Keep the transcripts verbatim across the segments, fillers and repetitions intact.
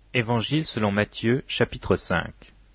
Évangile selon Matthieu, chapitre cinq.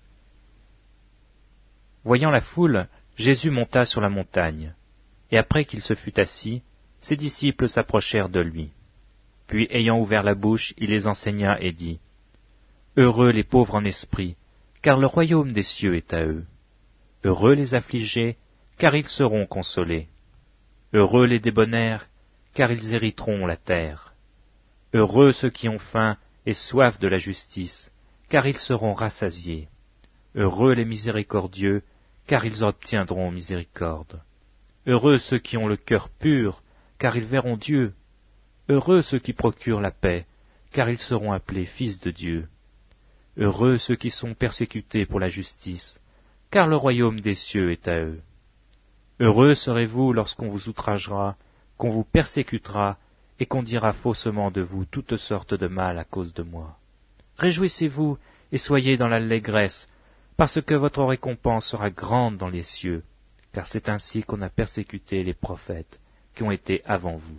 Voyant la foule, Jésus monta sur la montagne, et après qu'il se fut assis, ses disciples s'approchèrent de lui. Puis, ayant ouvert la bouche, il les enseigna et dit, « Heureux les pauvres en esprit, car le royaume des cieux est à eux. Heureux les affligés, car ils seront consolés. Heureux les débonnaires, car ils hériteront la terre. Heureux ceux qui ont faim et soif de la justice, car ils seront rassasiés. Heureux les miséricordieux, car ils obtiendront miséricorde. Heureux ceux qui ont le cœur pur, car ils verront Dieu. Heureux ceux qui procurent la paix, car ils seront appelés fils de Dieu. Heureux ceux qui sont persécutés pour la justice, car le royaume des cieux est à eux. Heureux serez-vous lorsqu'on vous outragera, qu'on vous persécutera, et qu'on dira faussement de vous toutes sortes de mal à cause de moi. Réjouissez-vous et soyez dans l'allégresse, parce que votre récompense sera grande dans les cieux, car c'est ainsi qu'on a persécuté les prophètes qui ont été avant vous.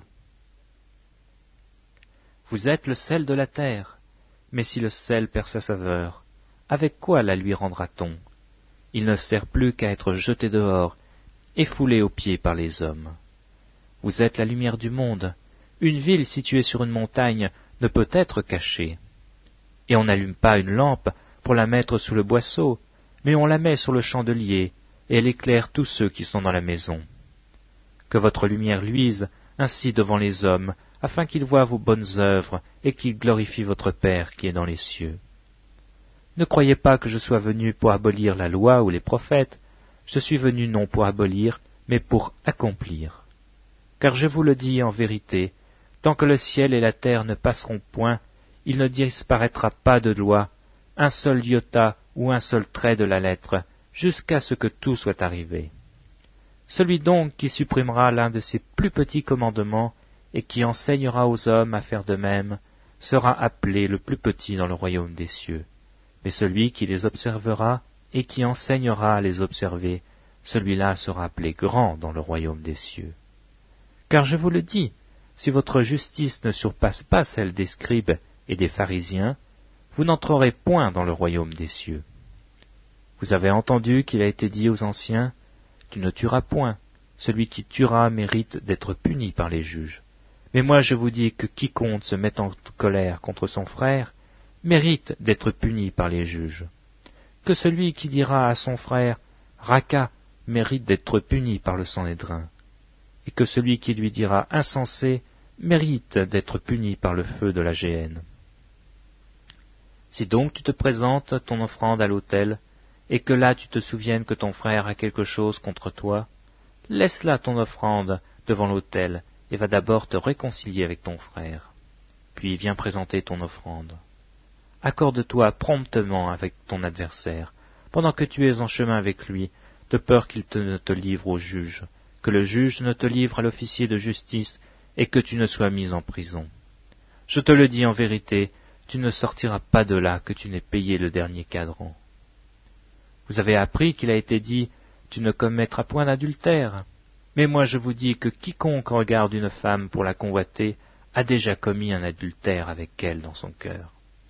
Vous êtes le sel de la terre, mais si le sel perd sa saveur, avec quoi la lui rendra-t-on? Il ne sert plus qu'à être jeté dehors et foulé aux pieds par les hommes. Vous êtes la lumière du monde. Une ville située sur une montagne ne peut être cachée. Et on n'allume pas une lampe pour la mettre sous le boisseau, mais on la met sur le chandelier, et elle éclaire tous ceux qui sont dans la maison. Que votre lumière luise ainsi devant les hommes, afin qu'ils voient vos bonnes œuvres et qu'ils glorifient votre Père qui est dans les cieux. Ne croyez pas que je sois venu pour abolir la loi ou les prophètes, je suis venu non pour abolir, mais pour accomplir. Car je vous le dis en vérité, tant que le ciel et la terre ne passeront point, il ne disparaîtra pas de loi, un seul iota ou un seul trait de la lettre, jusqu'à ce que tout soit arrivé. Celui donc qui supprimera l'un de ces plus petits commandements et qui enseignera aux hommes à faire de même, sera appelé le plus petit dans le royaume des cieux. Mais celui qui les observera et qui enseignera à les observer, celui-là sera appelé grand dans le royaume des cieux. Car je vous le dis, si votre justice ne surpasse pas celle des scribes et des pharisiens, vous n'entrerez point dans le royaume des cieux. Vous avez entendu qu'il a été dit aux anciens, « Tu ne tueras point, celui qui tuera mérite d'être puni par les juges. » Mais moi je vous dis que quiconque se met en colère contre son frère mérite d'être puni par les juges. Que celui qui dira à son frère « Raca » mérite d'être puni par le Sanhédrin. Et que celui qui lui dira « insensé » mérite d'être puni par le feu de la géhenne. Si donc tu te présentes ton offrande à l'autel, et que là tu te souviennes que ton frère a quelque chose contre toi, laisse là ton offrande devant l'autel, et va d'abord te réconcilier avec ton frère. Puis viens présenter ton offrande. Accorde-toi promptement avec ton adversaire, pendant que tu es en chemin avec lui, de peur qu'il te, ne te livre au juge, que le juge ne te livre à l'officier de justice, et que tu ne sois mis en prison. Je te le dis en vérité, tu ne sortiras pas de là que tu n'aies payé le dernier cadran. Vous avez appris qu'il a été dit, tu ne commettras point d'adultère. Mais moi je vous dis que quiconque regarde une femme pour la convoiter a déjà commis un adultère avec elle dans son cœur.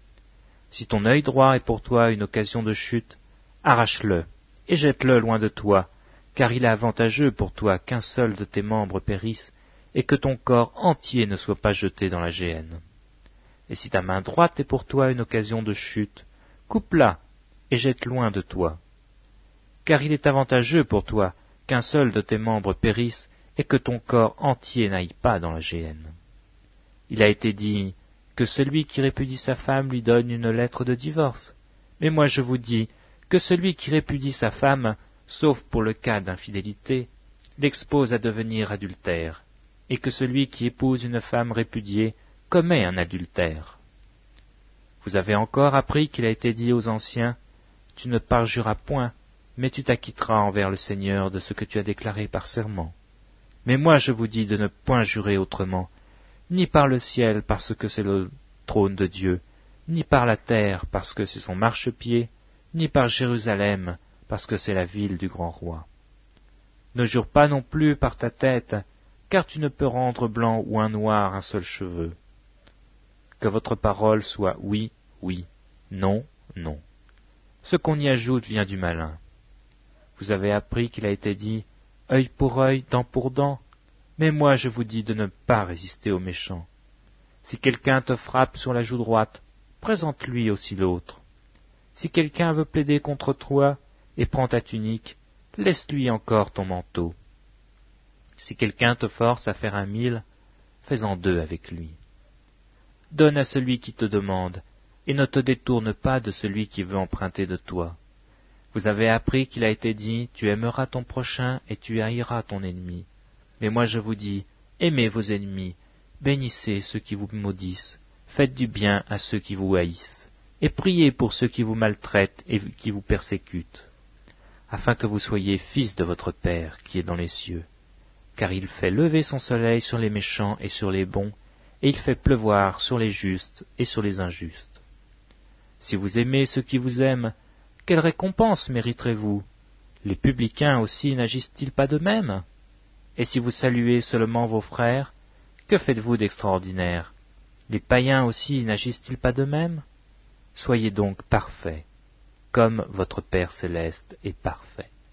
Si ton œil droit est pour toi une occasion de chute, arrache-le et jette-le loin de toi, car il est avantageux pour toi qu'un seul de tes membres périsse et que ton corps entier ne soit pas jeté dans la géhenne. Et si ta main droite est pour toi une occasion de chute, coupe-la et jette loin de toi. Car il est avantageux pour toi qu'un seul de tes membres périsse et que ton corps entier n'aille pas dans la géhenne. Il a été dit que celui qui répudie sa femme lui donne une lettre de divorce. Mais moi je vous dis que celui qui répudie sa femme, sauf pour le cas d'infidélité, l'expose à devenir adultère, et que celui qui épouse une femme répudiée commet un adultère. Vous avez encore appris qu'il a été dit aux anciens, « Tu ne parjuras point, mais tu t'acquitteras envers le Seigneur de ce que tu as déclaré par serment. » Mais moi je vous dis de ne point jurer autrement, ni par le ciel parce que c'est le trône de Dieu, ni par la terre parce que c'est son marchepied, ni par Jérusalem parce que c'est la ville du grand roi. Ne jure pas non plus par ta tête, car tu ne peux rendre blanc ou un noir un seul cheveu. Que votre parole soit oui, oui, Non, non. Ce qu'on y ajoute vient du malin. Vous avez appris qu'il a été dit « œil pour œil, dent pour dent », mais moi je vous dis de ne pas résister aux méchants. Si quelqu'un te frappe sur la joue droite, présente-lui aussi l'autre. Si quelqu'un veut plaider contre toi et prend ta tunique, laisse-lui encore ton manteau. Si quelqu'un te force à faire un mille, fais-en deux avec lui. Donne à celui qui te demande, et ne te détourne pas de celui qui veut emprunter de toi. Vous avez appris qu'il a été dit, tu aimeras ton prochain et tu haïras ton ennemi. Mais moi je vous dis, aimez vos ennemis, bénissez ceux qui vous maudissent, faites du bien à ceux qui vous haïssent, et priez pour ceux qui vous maltraitent et qui vous persécutent, afin que vous soyez fils de votre Père qui est dans les cieux. Car il fait lever son soleil sur les méchants et sur les bons, et il fait pleuvoir sur les justes et sur les injustes. Si vous aimez ceux qui vous aiment, quelle récompense mériterez-vous? Les publicains aussi n'agissent-ils pas de même? Et si vous saluez seulement vos frères, que faites-vous d'extraordinaire? Les païens aussi n'agissent-ils pas de même? Soyez donc parfaits, comme votre Père céleste est parfait.